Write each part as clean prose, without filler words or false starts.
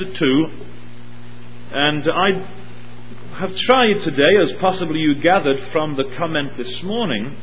chapter 2, and I have tried today, as possibly you gathered from the comment this morning,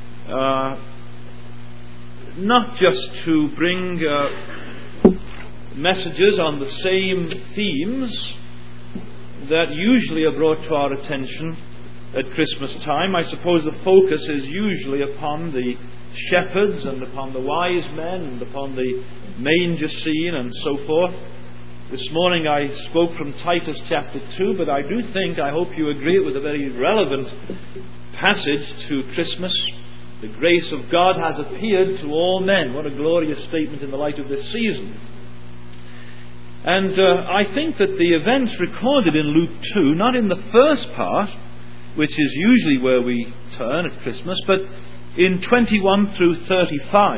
not just to bring messages on the same themes that usually are brought to our attention at Christmas time. I suppose the focus is usually upon the shepherds and upon the wise men and upon the manger scene and so forth. This morning I spoke from Titus chapter 2, but I do think, I hope you agree, it was a very relevant passage to Christmas. The grace of God has appeared to all men. What a glorious statement in the light of this season. And I think that the events recorded in Luke 2, not in the first part, which is usually where we turn at Christmas, but in 21 through 35,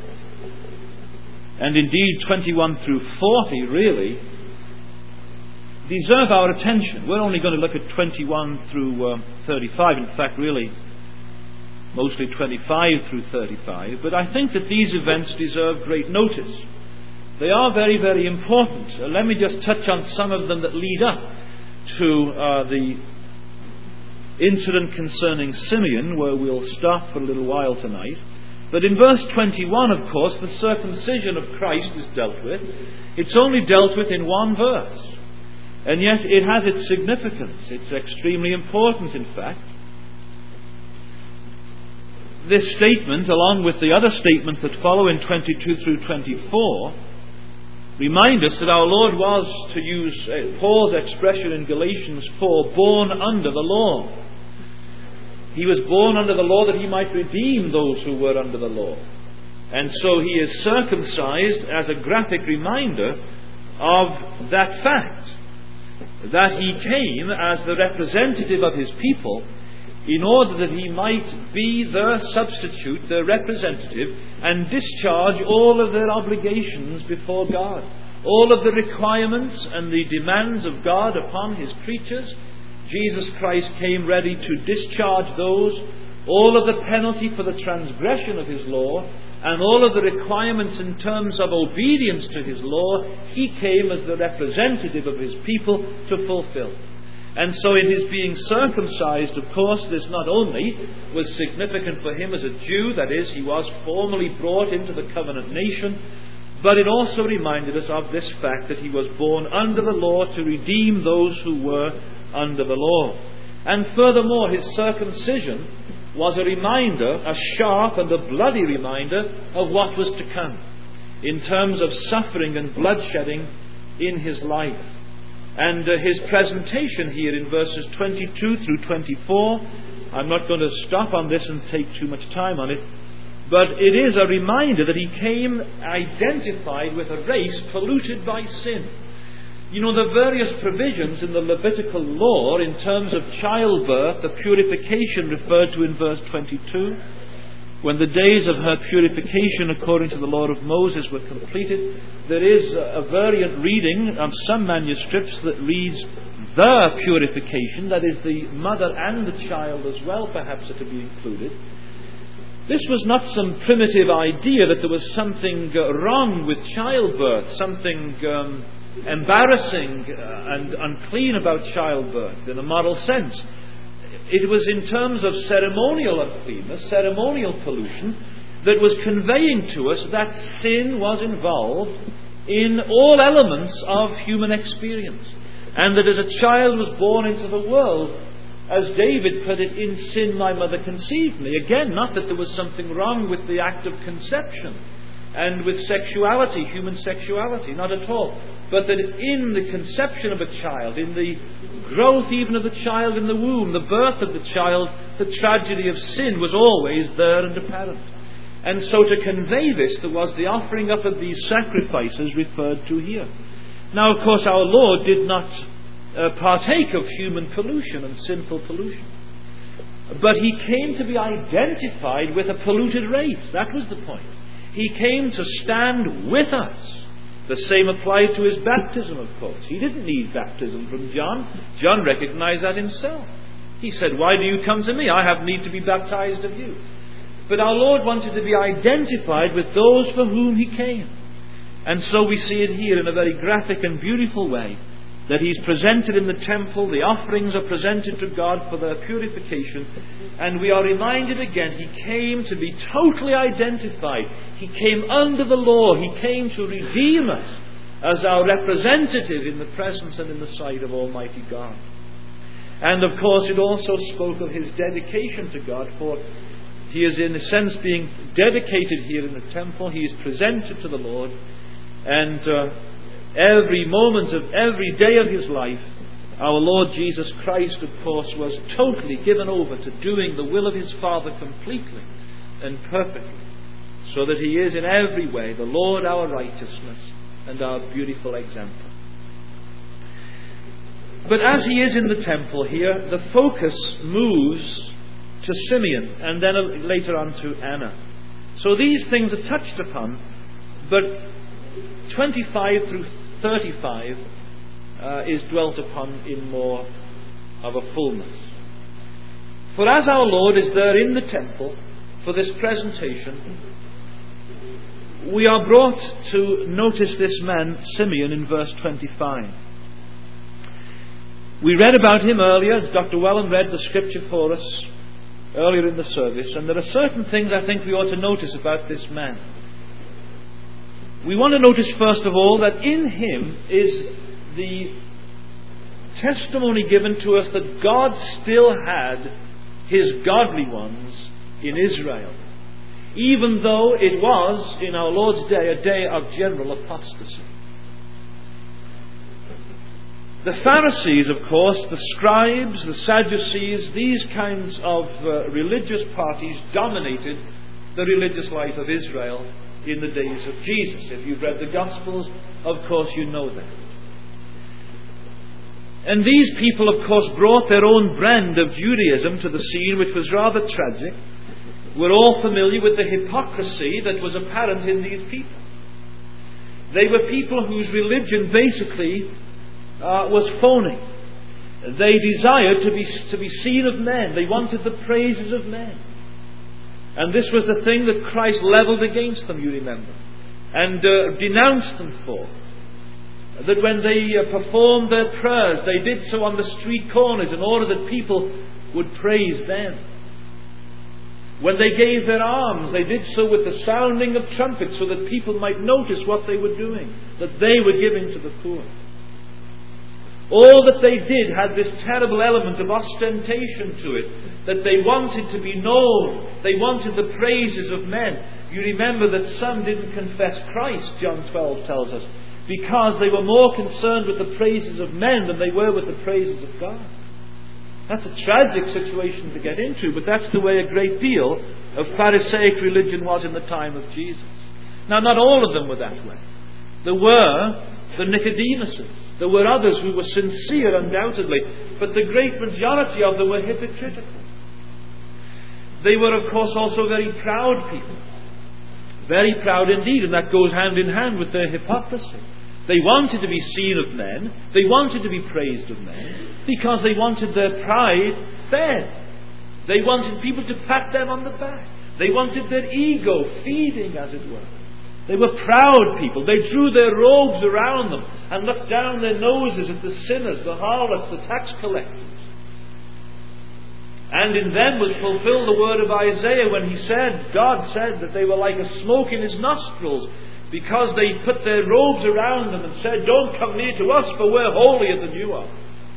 and indeed 21 through 40 really, deserve our attention. We're only going to look at 21 through 35, in fact really mostly 25 through 35, but I think that these events deserve great notice. They are very, very important. Let me just touch on some of them that lead up to the incident concerning Simeon, where we'll stop for a little while tonight. But in verse 21, of course, the circumcision of Christ is dealt with. It's only dealt with in one verse. And yet it has its significance. It's extremely important, in fact. This statement, along with the other statements that follow in 22 through 24, remind us that our Lord was, to use Paul's expression in Galatians 4, born under the law. He was born under the law that he might redeem those who were under the law. And so he is circumcised as a graphic reminder of that fact, that he came as the representative of his people in order that he might be their substitute, their representative, and discharge all of their obligations before God. All of the requirements and the demands of God upon his creatures, Jesus Christ came ready to discharge those. All of the penalty for the transgression of his law, and all of the requirements in terms of obedience to his law, he came as the representative of his people to fulfill. And so in his being circumcised, of course, this not only was significant for him as a Jew, that is, he was formally brought into the covenant nation, but it also reminded us of this fact that he was born under the law to redeem those who were under the law. And furthermore, his circumcision was a reminder, a sharp and a bloody reminder of what was to come in terms of suffering and bloodshedding in his life. And his presentation here in verses 22 through 24, I'm not going to stop on this and take too much time on it, but it is a reminder that he came identified with a race polluted by sin. You know, the various provisions in the Levitical law in terms of childbirth, the purification referred to in verse 22, when the days of her purification according to the law of Moses were completed, there is a variant reading of some manuscripts that reads the purification, that is, the mother and the child as well perhaps are to be included. This was not some primitive idea that there was something wrong with childbirth, something embarrassing and unclean about childbirth in a moral sense. It was in terms of ceremonial uncleanness, ceremonial pollution, that was conveying to us that sin was involved in all elements of human experience. And that as a child was born into the world, as David put it, in sin my mother conceived me. Again, not that there was something wrong with the act of conception and with sexuality, human sexuality, not at all. But that in the conception of a child, in the growth even of the child in the womb, the birth of the child, the tragedy of sin was always there and apparent. And so to convey this, there was the offering up of these sacrifices referred to here. Now, of course, our Lord did not partake of human pollution and sinful pollution. But he came to be identified with a polluted race. That was the point. He came to stand with us. The same applied to his baptism, of course. He didn't need baptism from John. John recognized that himself. He said, "Why do you come to me? I have need to be baptized of you." But our Lord wanted to be identified with those for whom he came. And so we see it here in a very graphic and beautiful way, that He's presented in the temple, the offerings are presented to God for their purification, and we are reminded again, He came to be totally identified. He came under the law. He came to redeem us as our representative in the presence and in the sight of Almighty God. And of course it also spoke of His dedication to God, for He is in a sense being dedicated here in the temple. He is presented to the Lord, and every moment of every day of His life, our Lord Jesus Christ, of course, was totally given over to doing the will of His Father completely and perfectly, so that He is in every way the Lord our righteousness and our beautiful example. But as He is in the temple here, the focus moves to Simeon and then later on to Anna. So these things are touched upon, but 25 through 35 is dwelt upon in more of a fullness. For as our Lord is there in the temple for this presentation, we are brought to notice this man, Simeon, in verse 25. We read about him earlier, as Dr. Welland read the scripture for us earlier in the service, and there are certain things I think we ought to notice about this man. We want to notice first of all that in him is the testimony given to us that God still had His godly ones in Israel, even though it was, in our Lord's day, a day of general apostasy. The Pharisees, of course, the scribes, the Sadducees, these kinds of religious parties dominated the religious life of Israel in the days of Jesus. If you've read the Gospels, of course you know that. And these people, of course, brought their own brand of Judaism to the scene, which was rather tragic. We're all familiar with the hypocrisy that was apparent in these people. They were people whose religion basically was phony. They desired to be seen of men. They wanted the praises of men. And this was the thing that Christ levelled against them, you remember, and denounced them for. That when they performed their prayers, they did so on the street corners in order that people would praise them. When they gave their alms, they did so with the sounding of trumpets so that people might notice what they were doing, that they were giving to the poor. All that they did had this terrible element of ostentation to it, that they wanted to be known. They wanted the praises of men. You remember that some didn't confess Christ, John 12 tells us, because they were more concerned with the praises of men than they were with the praises of God. That's a tragic situation to get into, but that's the way a great deal of Pharisaic religion was in the time of Jesus. Now, not all of them were that way. There were the Nicodemuses. There were others who were sincere, undoubtedly, but the great majority of them were hypocritical. They were, of course, also very proud people. Very proud indeed, and that goes hand in hand with their hypocrisy. They wanted to be seen of men. They wanted to be praised of men because they wanted their pride fed. They wanted people to pat them on the back. They wanted their ego feeding, as it were. They were proud people. They drew their robes around them and looked down their noses at the sinners, the harlots, the tax collectors. And in them was fulfilled the word of Isaiah when God said that they were like a smoke in His nostrils, because they put their robes around them and said, "Don't come near to us, for we're holier than you are."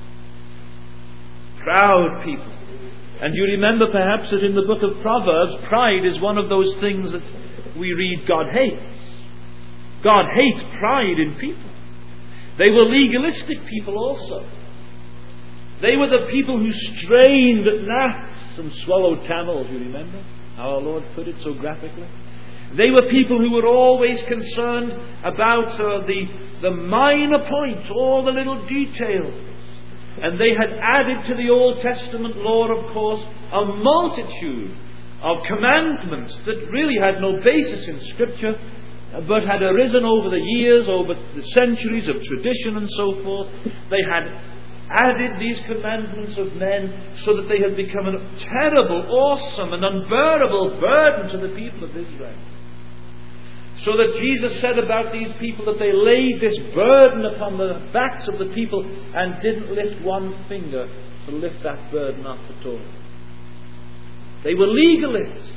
Proud people. And you remember perhaps that in the book of Proverbs, pride is one of those things that we read God hates. God hates pride in people. They were legalistic people also. They were the people who strained at gnats and swallowed camels, you remember? Our Lord put it so graphically. They were people who were always concerned about the minor points, all the little details. And they had added to the Old Testament law, of course, a multitude of commandments that really had no basis in Scripture, but had arisen over the years, over the centuries of tradition and so forth. They had added these commandments of men so that they had become a terrible, awesome and unbearable burden to the people of Israel. So that Jesus said about these people that they laid this burden upon the backs of the people and didn't lift one finger to lift that burden up at all. They were legalists.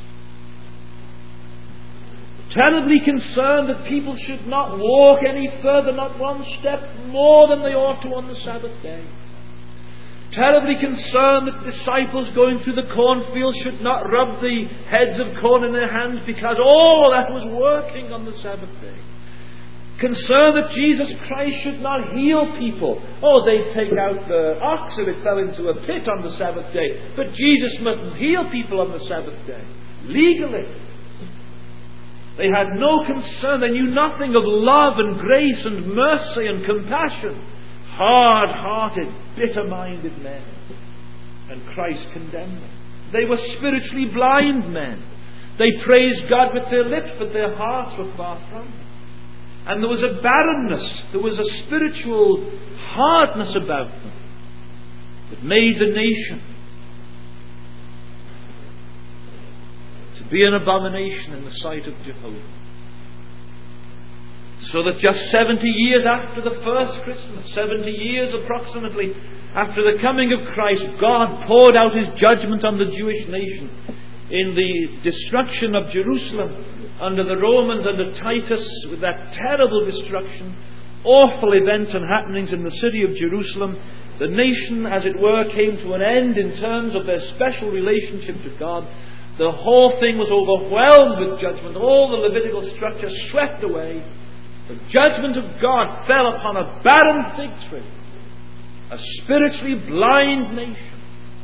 Terribly concerned that people should not walk any further, not one step more than they ought to on the Sabbath day. Terribly concerned that disciples going through the cornfield should not rub the heads of corn in their hands because all that was working on the Sabbath day. Concerned that Jesus Christ should not heal people. Oh, they'd take out the ox if it fell into a pit on the Sabbath day. But Jesus mustn't heal people on the Sabbath day. Legally. They had no concern. They knew nothing of love and grace and mercy and compassion. Hard-hearted, bitter-minded men. And Christ condemned them. They were spiritually blind men. They praised God with their lips, but their hearts were far from Him. And there was a barrenness, there was a spiritual hardness about them that made the nation to be an abomination in the sight of Jehovah. So that just 70 years after the first Christmas, 70 years approximately after the coming of Christ, God poured out His judgment on the Jewish nation in the destruction of Jerusalem under the Romans, under Titus, with that terrible destruction, awful events and happenings in the city of Jerusalem. The nation, as it were, came to an end in terms of their special relationship to God. The whole thing was overwhelmed with judgment. All the Levitical structure swept away. The judgment of God fell upon a barren fig tree, a spiritually blind nation.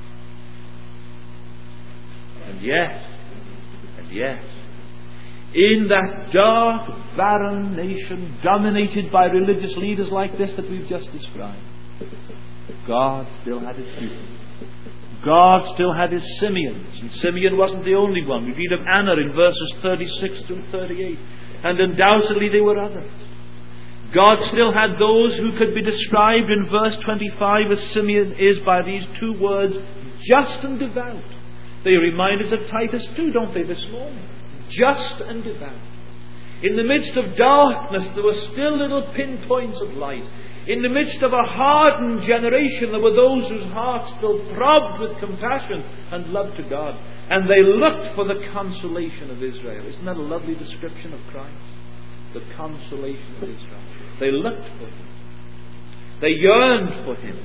And yet, in that dark, barren nation, dominated by religious leaders like this that we've just described, God still had His people. God still had His Simeons. And Simeon wasn't the only one. We read of Anna in verses 36 through 38. And undoubtedly there were others. God still had those who could be described in verse 25 as Simeon is by these two words, just and devout. They remind us of Titus 2, don't they, this morning? Just and devout. In the midst of darkness, there were still little pinpoints of light. In the midst of a hardened generation, there were those whose hearts still throbbed with compassion and love to God. And they looked for the consolation of Israel. Isn't that a lovely description of Christ? The consolation of Israel. They looked for Him. They yearned for Him.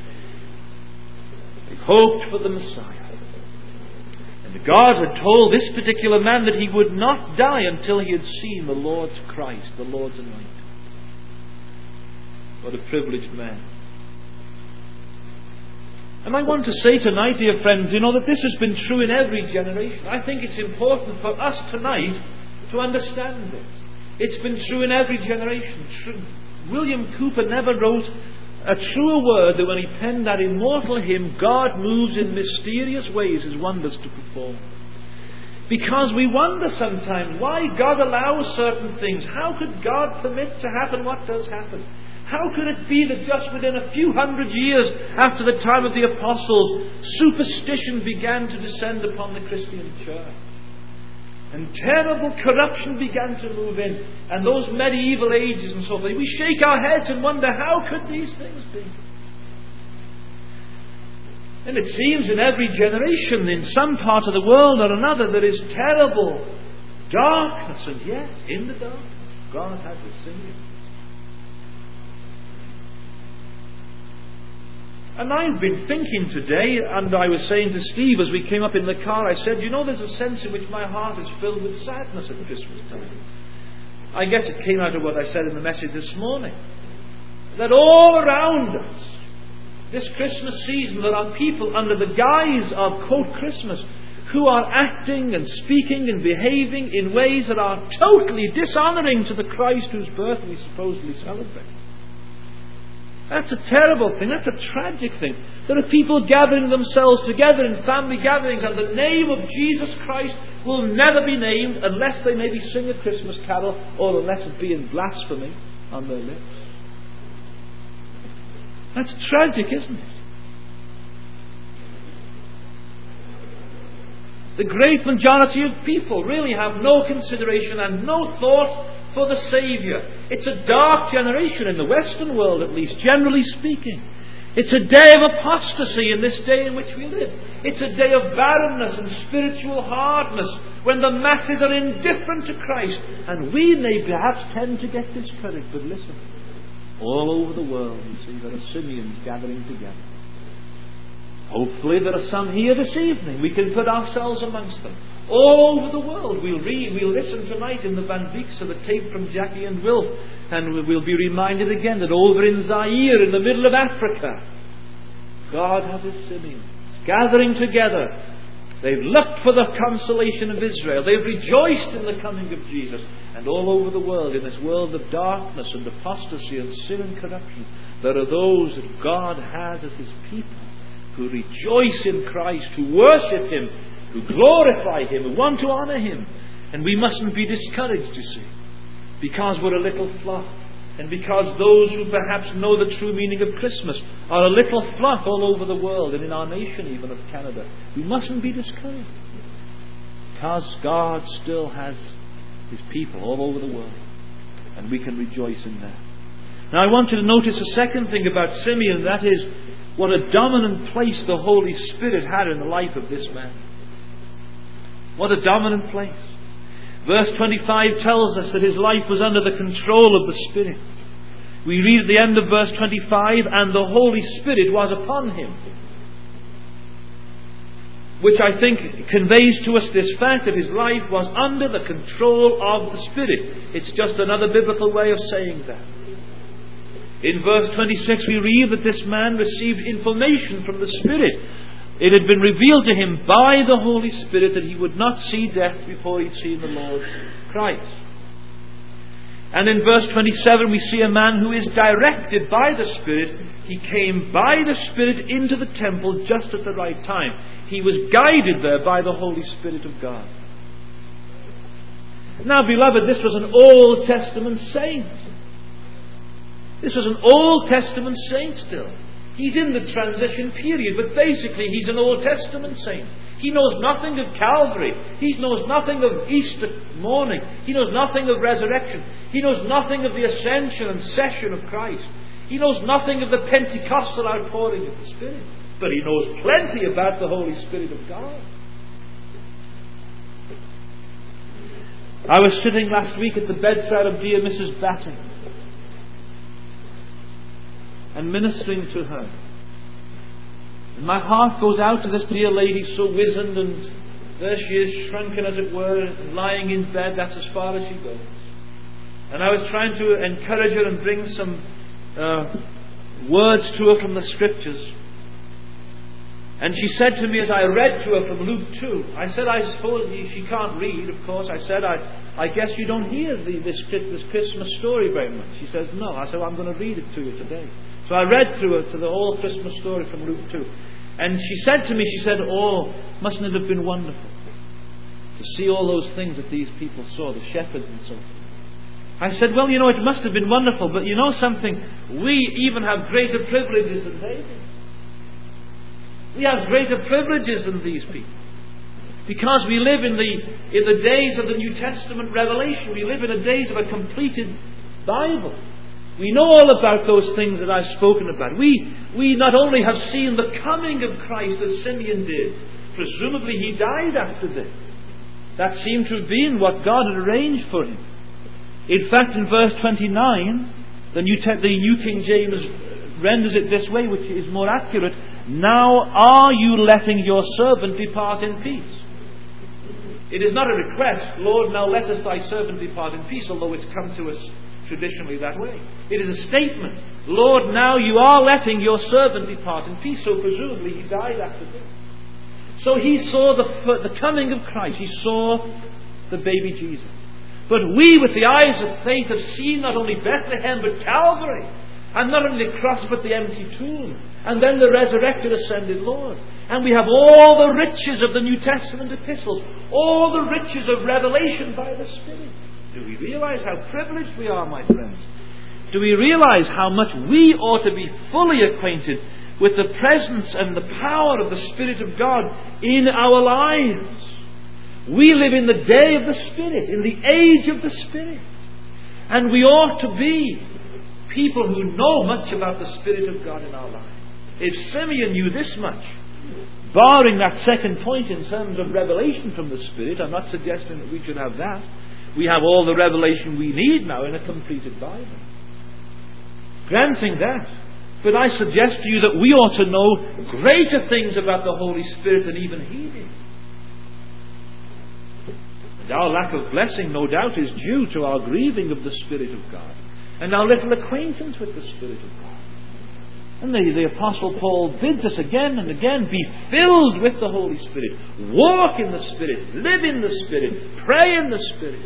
They hoped for the Messiah. And God had told this particular man that he would not die until he had seen the Lord's Christ, the Lord's anointed. What a privileged man. And I want to say tonight, dear friends, that this has been true in every generation. I think it's important for us tonight to understand this. It's been true in every generation. William Cowper never wrote a truer word than when he penned that immortal hymn, God moves in mysterious ways His wonders to perform. Because we wonder sometimes why God allows certain things. How could God permit to happen what does happen? How could it be that just within a few hundred years after the time of the apostles, superstition began to descend upon the Christian church? And terrible corruption began to move in. And those medieval ages and so forth. We shake our heads and wonder, how could these things be? And it seems in every generation, in some part of the world or another, there is terrible darkness. And yet, in the darkness, God has His Simeon. And I've been thinking today, and I was saying to Steve as we came up in the car, I said, there's a sense in which my heart is filled with sadness at Christmas time. I guess it came out of what I said in the message this morning. That all around us, this Christmas season, there are people under the guise of, quote, Christmas, who are acting and speaking and behaving in ways that are totally dishonouring to the Christ whose birth we supposedly celebrate. That's a terrible thing. That's a tragic thing. There are people gathering themselves together in family gatherings, and the name of Jesus Christ will never be named unless they maybe sing a Christmas carol, or unless it be in blasphemy on their lips. That's tragic, isn't it? The great majority of people really have no consideration and no thought for the Saviour. It's a dark generation in the Western world, at least, generally speaking. It's a day of apostasy in this day in which we live. It's a day of barrenness and spiritual hardness when the masses are indifferent to Christ. And we may perhaps tend to get discouraged. But listen, all over the world you see there are Simeons gathering together. Hopefully there are some here this evening. We can put ourselves amongst them. All over the world. We'll listen tonight in the Van Beeks of the tape from Jackie and Wilf, and we'll be reminded again that over in Zaire, in the middle of Africa, God has His Simeons gathering together. They've looked for the consolation of Israel. They've rejoiced in the coming of Jesus. And all over the world, in this world of darkness and apostasy and sin and corruption, there are those that God has as His people, who rejoice in Christ, who worship Him, who glorify Him, who want to honour Him. And we mustn't be discouraged, you see, because we're a little flock, and because those who perhaps know the true meaning of Christmas are a little flock all over the world, and in our nation even of Canada. We mustn't be discouraged, because God still has His people all over the world, and we can rejoice in that. Now I want you to notice a second thing about Simeon, and that is what a dominant place the Holy Spirit had in the life of this man. What a dominant place. Verse 25 tells us that his life was under the control of the Spirit. We read at the end of verse 25, and the Holy Spirit was upon him. Which I think conveys to us this fact that his life was under the control of the Spirit. It's just another biblical way of saying that. In verse 26 we read that this man received information from the Spirit. It had been revealed to him by the Holy Spirit that he would not see death before he'd seen the Lord Christ. And in verse 27 we see a man who is directed by the Spirit. He came by the Spirit into the temple just at the right time. He was guided there by the Holy Spirit of God. Now, beloved, this was an Old Testament saint. This was an Old Testament saint still. He's in the transition period, but basically he's an Old Testament saint. He knows nothing of Calvary. He knows nothing of Easter morning. He knows nothing of resurrection. He knows nothing of the ascension and session of Christ. He knows nothing of the Pentecostal outpouring of the Spirit. But he knows plenty about the Holy Spirit of God. I was sitting last week at the bedside of dear Mrs. Batting and ministering to her. And my heart goes out to this dear lady, so wizened, and there she is, shrunken as it were, and lying in bed. That's as far as she goes. And I was trying to encourage her and bring some words to her from the Scriptures. And she said to me as I read to her from Luke 2, I said, I suppose she can't read, of course. I said, I guess you don't hear this Christmas story very much. She says, no. I said, well, I'm going to read it to you today. So I read through her to the whole Christmas story from Luke 2. And she said to me, oh, mustn't it have been wonderful to see all those things that these people saw, the shepherds and so forth. I said, well, it must have been wonderful, but you know something? We even have greater privileges than they did. We have greater privileges than these people. Because we live in the days of the New Testament revelation. We live in the days of a completed Bible. We know all about those things that I've spoken about. We not only have seen the coming of Christ as Simeon did, presumably he died after this. That seemed to have been what God had arranged for him. In fact, in verse 29, the New King James renders it this way, which is more accurate. Now are you letting your servant depart in peace? It is not a request, Lord, now let us thy servant depart in peace, although it's come to us traditionally that way. It is a statement. Lord, now you are letting your servant depart in peace. So presumably he died after this. So he saw the coming of Christ. He saw the baby Jesus. But we, with the eyes of faith, have seen not only Bethlehem but Calvary. And not only the cross but the empty tomb. And then the resurrected, ascended Lord. And we have all the riches of the New Testament epistles. All the riches of revelation by the Spirit. Do we realize how privileged we are, my friends? Do we realize how much we ought to be fully acquainted with the presence and the power of the Spirit of God in our lives? We live in the day of the Spirit, in the age of the Spirit. And we ought to be people who know much about the Spirit of God in our lives. If Simeon knew this much, barring that second point in terms of revelation from the Spirit, I'm not suggesting that we should have that. We have all the revelation we need now in a completed Bible. Granting that. But I suggest to you that we ought to know greater things about the Holy Spirit than even he did. And our lack of blessing, no doubt, is due to our grieving of the Spirit of God and our little acquaintance with the Spirit of God. And the Apostle Paul bids us again and again, be filled with the Holy Spirit. Walk in the Spirit. Live in the Spirit. Pray in the Spirit.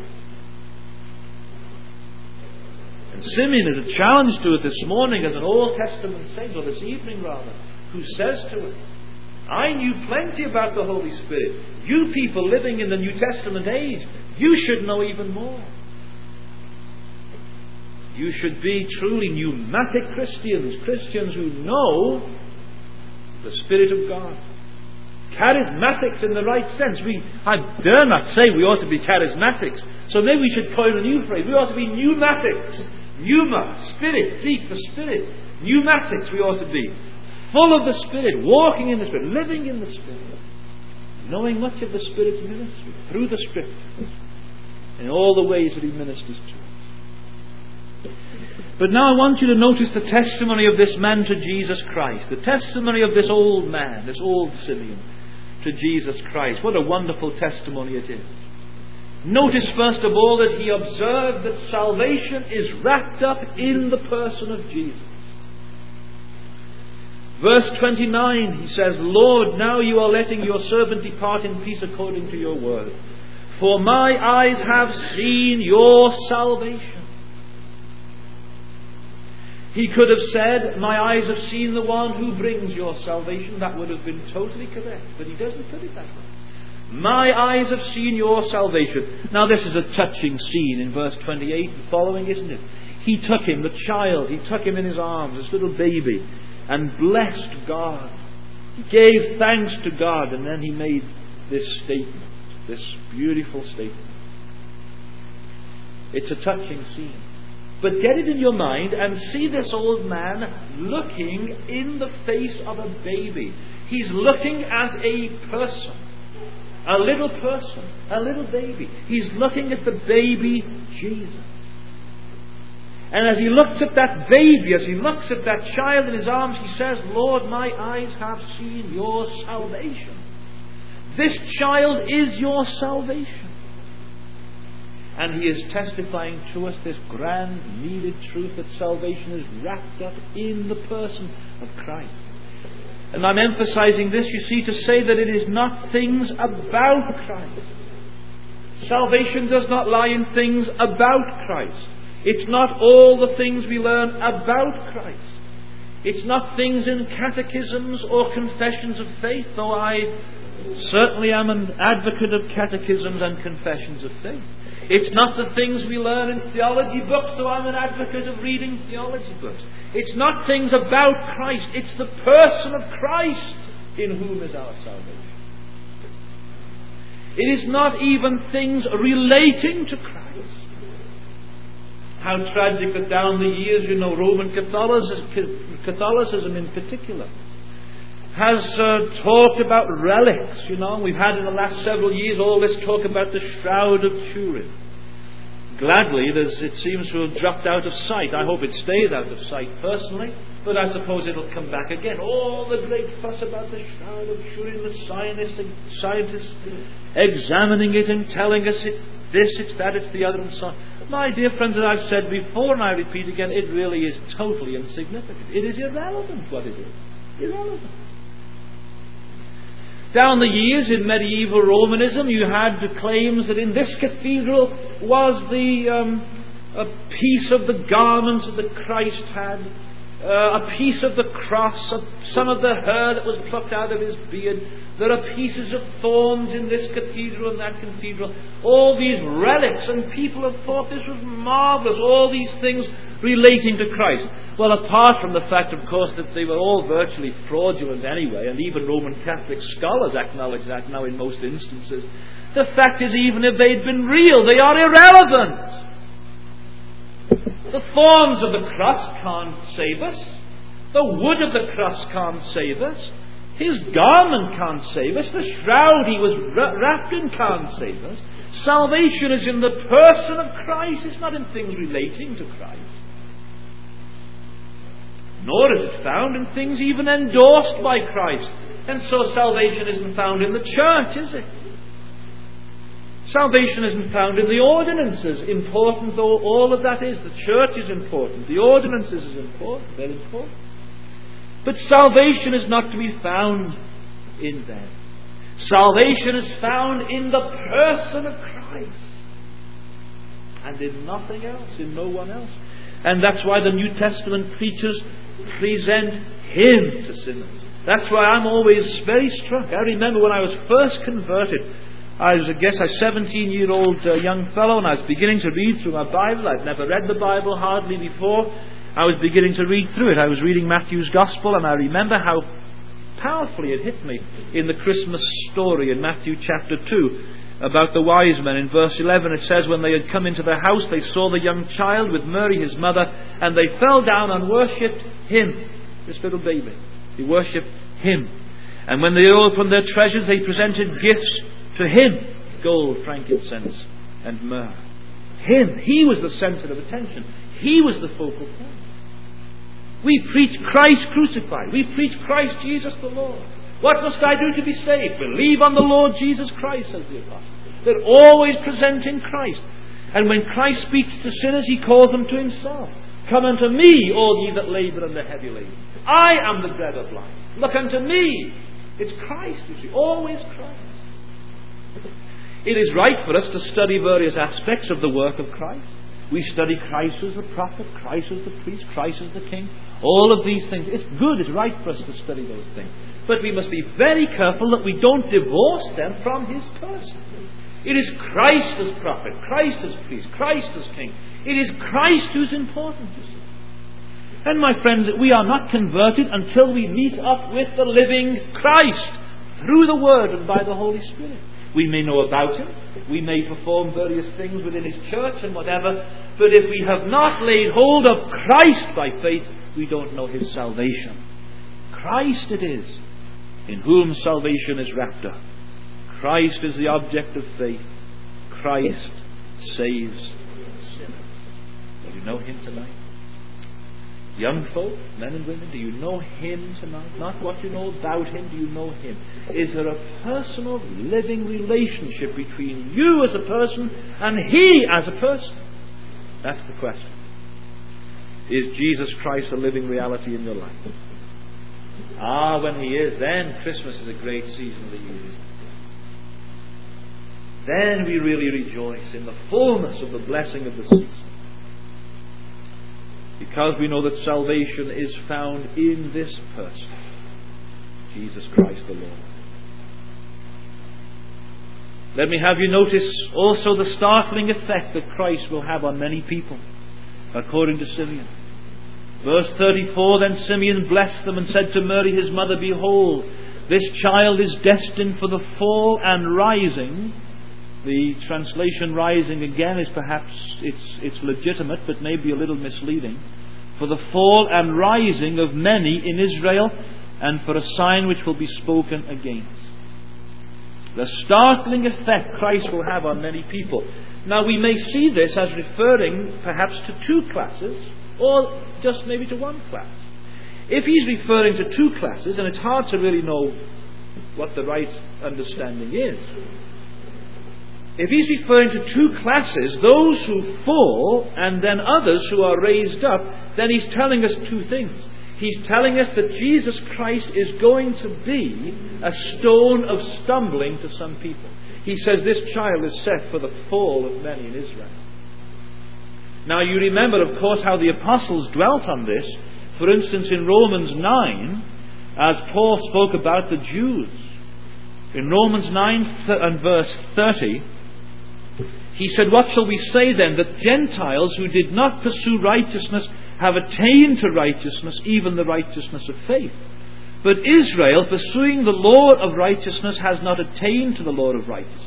And Simeon is a challenge to it this morning as an Old Testament saint, or this evening rather, who says to it, I knew plenty about the Holy Spirit. You people living in the New Testament age, you should know even more. You should be truly pneumatic Christians, Christians who know the Spirit of God. Charismatics in the right sense. I dare not say we ought to be charismatics, so maybe we should coin a new phrase. We ought to be pneumatics. Pneuma, Spirit, speak the Spirit. Pneumatics we ought to be. Full of the Spirit, walking in the Spirit, living in the Spirit, knowing much of the Spirit's ministry through the Scriptures, in all the ways that He ministers to us. But now I want you to notice the testimony of this man to Jesus Christ. The testimony of this old man, this old Simeon, to Jesus Christ. What a wonderful testimony it is. Notice first of all that he observed that salvation is wrapped up in the person of Jesus. Verse 29, he says, Lord, now you are letting your servant depart in peace according to your word. For my eyes have seen your salvation. He could have said, my eyes have seen the one who brings your salvation. That would have been totally correct. But he doesn't put it that way. My eyes have seen your salvation. Now this is a touching scene in verse 28 and following, isn't it? He took him, the child, he took him in his arms, this little baby, and blessed God. He gave thanks to God, and then he made this statement, this beautiful statement. It's a touching scene. But get it in your mind and see this old man looking in the face of a baby. He's looking as a person. A little baby. He's looking at the baby Jesus. And as he looks at that baby, as he looks at that child in his arms, he says, Lord, my eyes have seen your salvation. This child is your salvation. And he is testifying to us this grand, needed truth that salvation is wrapped up in the person of Christ. And I'm emphasizing this, you see, to say that it is not things about Christ. Salvation does not lie in things about Christ. It's not all the things we learn about Christ. It's not things in catechisms or confessions of faith, though I certainly am an advocate of catechisms and confessions of faith. It's not the things we learn in theology books, though I'm an advocate of reading theology books. It's not things about Christ. It's the person of Christ in whom is our salvation. It is not even things relating to Christ. How tragic that down the years, Roman Catholicism in particular has talked about relics, We've had in the last several years all this talk about the Shroud of Turin. Gladly, it seems to have dropped out of sight. I hope it stays out of sight personally, but I suppose it'll come back again. All the great fuss about the Shroud of Turin, the scientists examining it and telling us it's this, it's that, it's the other, and so on. My dear friends, as I've said before, and I repeat again, it really is totally insignificant. It is irrelevant what it is. Irrelevant. Down the years in medieval Romanism, you had the claims that in this cathedral was a piece of the garment that Christ had, a piece of the cross, some of the hair that was plucked out of his beard. There are pieces of thorns in this cathedral and that cathedral. All these relics, and people have thought this was marvellous. All these things relating to Christ. Well, apart from the fact, of course, that they were all virtually fraudulent anyway, and even Roman Catholic scholars acknowledge that now in most instances, The fact is, even if they'd been real, they are irrelevant. The thorns of the cross can't save us. The wood of the cross can't save us. His garment can't save us. The shroud he was wrapped in can't save us. Salvation is in the person of Christ. It's not in things relating to Christ. Nor is it found in things even endorsed by Christ. And so salvation isn't found in the church, is it? Salvation isn't found in the ordinances, important though all of that is. The church is important. The ordinances is important. They're important. But salvation is not to be found in them. Salvation is found in the person of Christ. And in nothing else, in no one else. And that's why the New Testament preachers present Him to sinners. That's why I'm always very struck. I remember when I was first converted, I was a 17-year-old young fellow, and I was beginning to read through my Bible. I'd never read the Bible hardly before. I was beginning to read through it. I was reading Matthew's Gospel, and I remember how powerfully it hit me in the Christmas story in Matthew chapter 2 about the wise men. In verse 11 it says, when they had come into the house, they saw the young child with Mary his mother, and they fell down and worshipped Him, this little baby. They worshipped Him. And when they opened their treasures, they presented gifts to Him, gold, frankincense, and myrrh. Him. He was the centre of attention. He was the focal point. We preach Christ crucified. We preach Christ Jesus the Lord. What must I do to be saved? Believe on the Lord Jesus Christ, says the apostle. They're always presenting Christ. And when Christ speaks to sinners, He calls them to Himself. Come unto me, all ye that labour and are heavy laden. I am the bread of life. Look unto me. It's Christ, you see. Always Christ. It is right for us to study various aspects of the work of Christ. We study Christ as the prophet, Christ as the priest, Christ as the king. All of these things. It's good, it's right for us to study those things. But we must be very careful that we don't divorce them from His person. It is Christ as prophet, Christ as priest, Christ as king. It is Christ who's important, you see. And my friends, we are not converted until we meet up with the living Christ through the Word and by the Holy Spirit. We may know about Him, we may perform various things within His church and whatever, but if we have not laid hold of Christ by faith, we don't know His salvation. Christ it is in whom salvation is wrapped up. Christ is the object of faith. Christ saves sinners. Do you know Him tonight? Young folk, men and women, do you know Him tonight? Not what you know about Him, do you know Him? Is there a personal, living relationship between you as a person and He as a person? That's the question. Is Jesus Christ a living reality in your life? When He is, then Christmas is a great season of the year. Then we really rejoice in the fullness of the blessing of the season. Because we know that salvation is found in this person, Jesus Christ the Lord. Let me have you notice also the startling effect that Christ will have on many people, according to Simeon. Verse 34, then Simeon blessed them and said to Mary his mother, behold, this child is destined for the fall and rising. The translation rising again is perhaps it's legitimate, but maybe a little misleading. For the fall and rising of many in Israel, and for a sign which will be spoken against. The startling effect Christ will have on many people. Now we may see this as referring perhaps to two classes, or just maybe to one class. If He's referring to two classes, and it's hard to really know what the right understanding is. If He's referring to two classes, those who fall and then others who are raised up, then He's telling us two things. He's telling us that Jesus Christ is going to be a stone of stumbling to some people. He says this child is set for the fall of many in Israel. Now you remember, of course, how the apostles dwelt on this. For instance, in Romans 9, as Paul spoke about the Jews. In Romans 9 and verse 30, he said, what shall we say then? That Gentiles who did not pursue righteousness have attained to righteousness, even the righteousness of faith. But Israel, pursuing the law of righteousness, has not attained to the law of righteousness.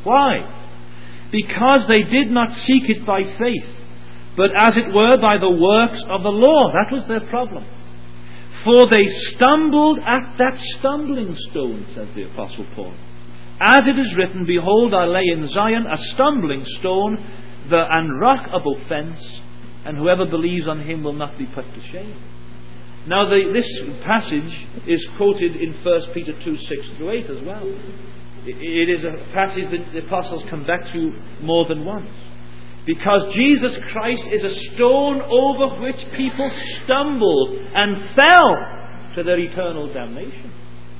Why? Because they did not seek it by faith, but as it were by the works of the law. That was their problem. For they stumbled at that stumbling stone, says the Apostle Paul. As it is written, Behold, I lay in Zion a stumbling stone, and rock of offence, and whoever believes on him will not be put to shame. Now this passage is quoted in 1 Peter 2, 6-8 as well. It is a passage that the apostles come back to more than once. Because Jesus Christ is a stone over which people stumbled and fell to their eternal damnation.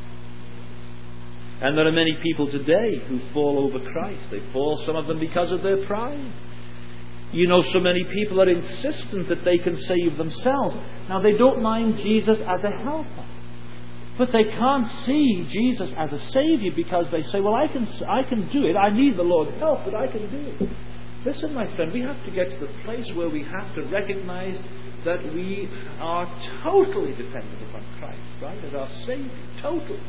And there are many people today who fall over Christ. They fall, some of them because of their pride. You know, so many people are insistent that they can save themselves. Now, they don't mind Jesus as a helper. But they can't see Jesus as a Saviour because they say, well, I can do it. I need the Lord's help, but I can do it. Listen, my friend, we have to get to the place where we have to recognize that we are totally dependent upon Christ, right, as our Saviour. Totally.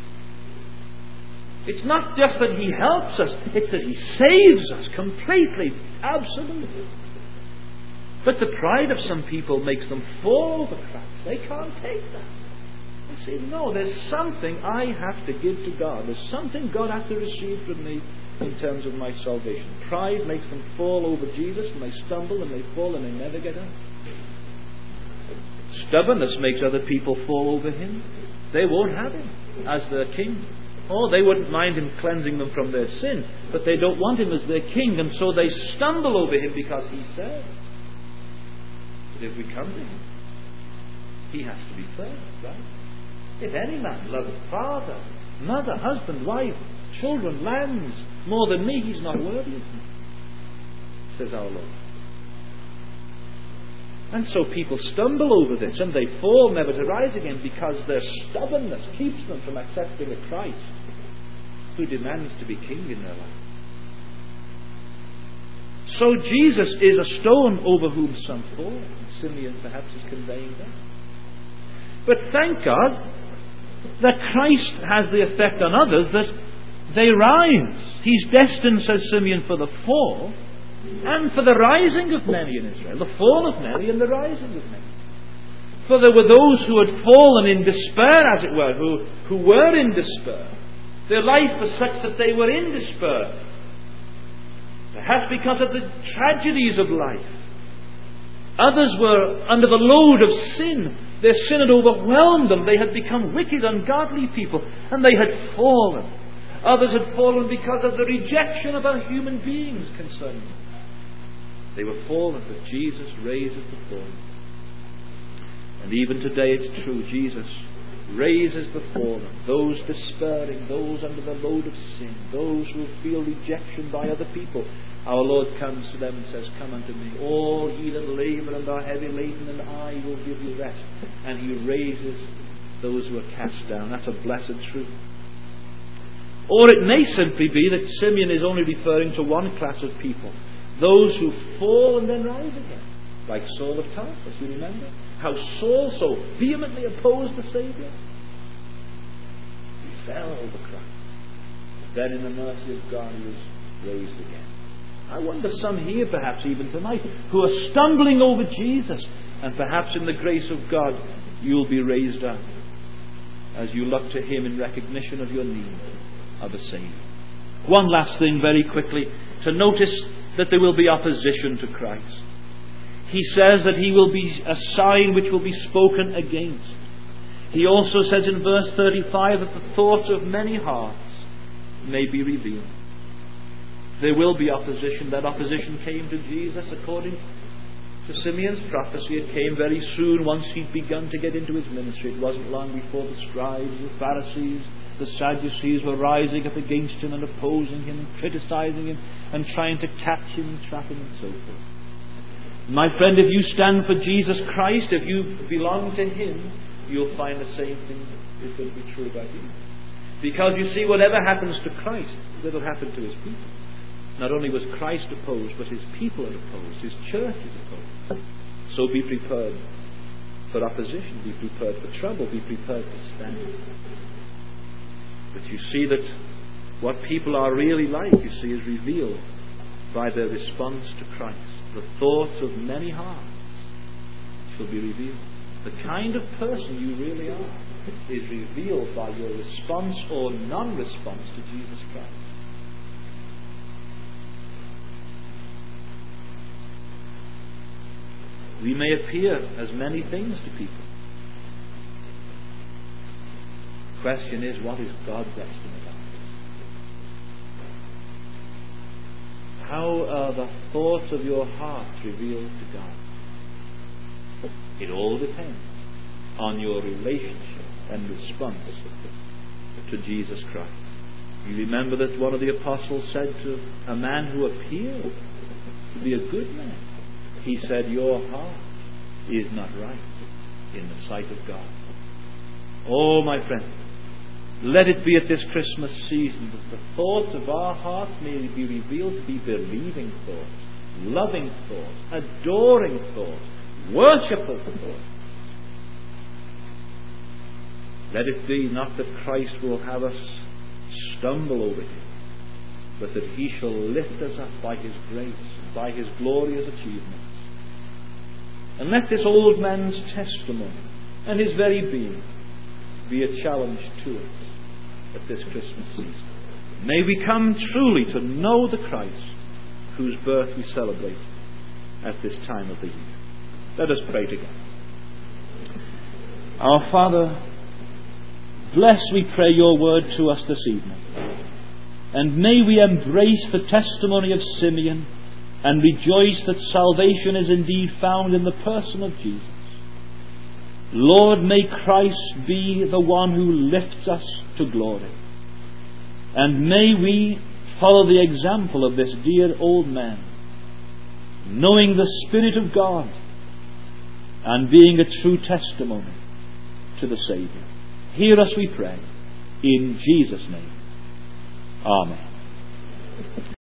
It's not just that He helps us, it's that He saves us completely, absolutely. But the pride of some people makes them fall over Christ. They can't take that. They say, no, there's something I have to give to God. There's something God has to receive from me in terms of my salvation. Pride makes them fall over Jesus, and they stumble and they fall and they never get up. Stubbornness makes other people fall over Him. They won't have Him as their King. Oh, they wouldn't mind Him cleansing them from their sin, but they don't want Him as their King, and so they stumble over Him because He said. But if we come to Him, He has to be first, right? If any man loves father, mother, husband, wife, children, lands more than me, he's not worthy of me, says our Lord. And so people stumble over this and they fall never to rise again because their stubbornness keeps them from accepting a Christ who demands to be King in their life. So Jesus is a stone over whom some fall. And Simeon perhaps is conveying that. But thank God that Christ has the effect on others that they rise. He's destined, says Simeon, for the fall and for the rising of many in Israel. The fall of many and the rising of many. For there were those who had fallen in despair, as it were, who were in despair. Their life was such that they were in despair. Perhaps because of the tragedies of life. Others were under the load of sin. Their sin had overwhelmed them. They had become wicked, ungodly people, and they had fallen. Others had fallen because of the rejection of other human beings concerning them. They were fallen, but Jesus raises the fallen. And even today it's true, Jesus raises the fallen, those despairing, those under the load of sin, those who feel rejection by other people. Our Lord comes to them and says, Come unto me, all ye that labour and are heavy laden, and I will give you rest. And He raises those who are cast down. That's a blessed truth. Or it may simply be that Simeon is only referring to one class of people, those who fall and then rise again, like Saul of Tarsus. You remember how Saul so vehemently opposed the Saviour? He fell over Christ. Then in the mercy of God he was raised again. I wonder some here perhaps even tonight who are stumbling over Jesus, and perhaps in the grace of God you'll be raised up as you look to Him in recognition of your need of a Saviour. One last thing very quickly, to notice that there will be opposition to Christ. He says that He will be a sign which will be spoken against. He also says in verse 35 that the thoughts of many hearts may be revealed. There will be opposition. That opposition came to Jesus according to Simeon's prophecy. It came very soon once He'd begun to get into His ministry. It wasn't long before the scribes, the Pharisees, the Sadducees were rising up against Him and opposing Him and criticizing Him and trying to catch Him and trap Him and so forth. My friend, if you stand for Jesus Christ, if you belong to Him, you'll find the same thing is going to be true about you. Because you see, whatever happens to Christ, it'll happen to His people. Not only was Christ opposed, but His people are opposed. His church is opposed. So be prepared for opposition. Be prepared for trouble. Be prepared to stand. But you see that What people are really like, you see, is revealed by their response to Christ. The thoughts of many hearts shall be revealed. The kind of person you really are is revealed by your response or non-response to Jesus Christ. We may appear as many things to people. The question is, what is God's estimate of us? How are the thoughts of your heart revealed to God? It all depends on your relationship and response to Jesus Christ. You remember that one of the apostles said to a man who appeared to be a good man, he said, "Your heart is not right in the sight of God." Oh, my friend, let it be at this Christmas season that the thoughts of our hearts may be revealed to be believing thoughts, loving thoughts, adoring thoughts, worshipful thoughts. Let it be not that Christ will have us stumble over Him, but that He shall lift us up by His grace, by His glorious achievements. And let this old man's testimony and his very being be a challenge to us at this Christmas season. May we come truly to know the Christ whose birth we celebrate at this time of the year. Let us pray together. Our Father, bless, we pray, your word to us this evening. And may we embrace the testimony of Simeon and rejoice that salvation is indeed found in the person of Jesus. Lord, may Christ be the one who lifts us to glory. And may we follow the example of this dear old man, knowing the Spirit of God and being a true testimony to the Saviour. Hear us, we pray, in Jesus' name. Amen.